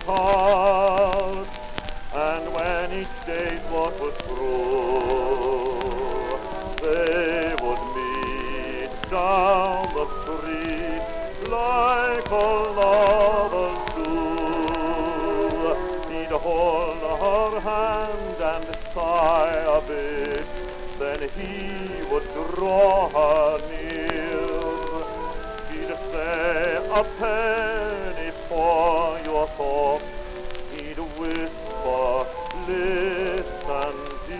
it out. And when each day's work was through, they would meet down the street like all lovers do. He'd hold her hand and sigh a bit, then he would draw her near. He'd say, a penny for your thoughts. He'd whisper, listen,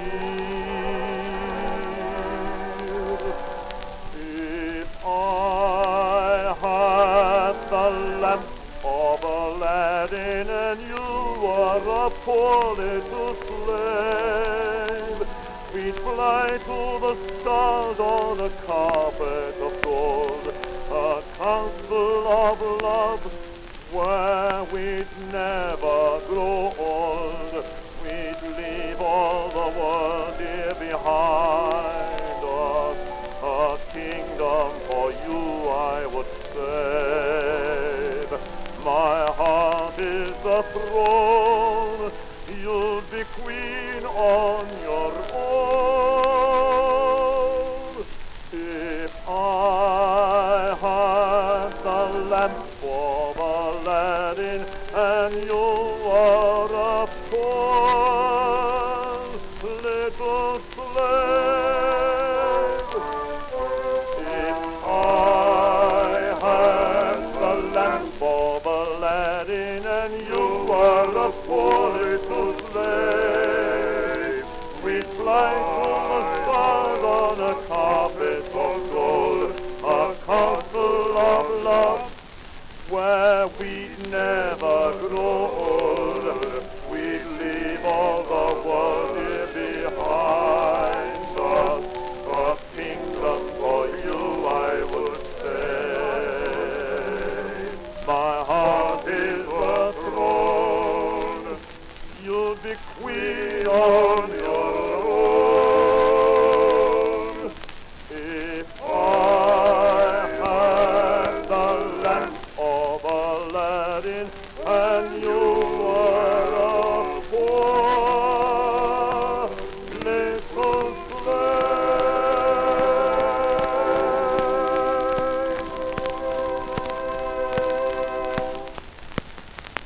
dear. If I had the lamp of Aladdin and you were a poor little slave, we'd fly to the stars on a carpet of gold, a castle of love where we'd never grow old. We'd leave all the world here behind us, a kingdom for you I would save. My heart is the throne, you'll be queen on your own. If I had the lamp of Aladdin and you were a poor little slave. If I had the lamp of Aladdin and you were a poor little slave, we'd fly to the stars on a carpet of gold, a castle of love where we'd never grow old. We'd leave all the world here behind us, a kingdom for you I would save. My heart is the throne, you'll be queen on your own. If I had the lamp of Aladdin and you were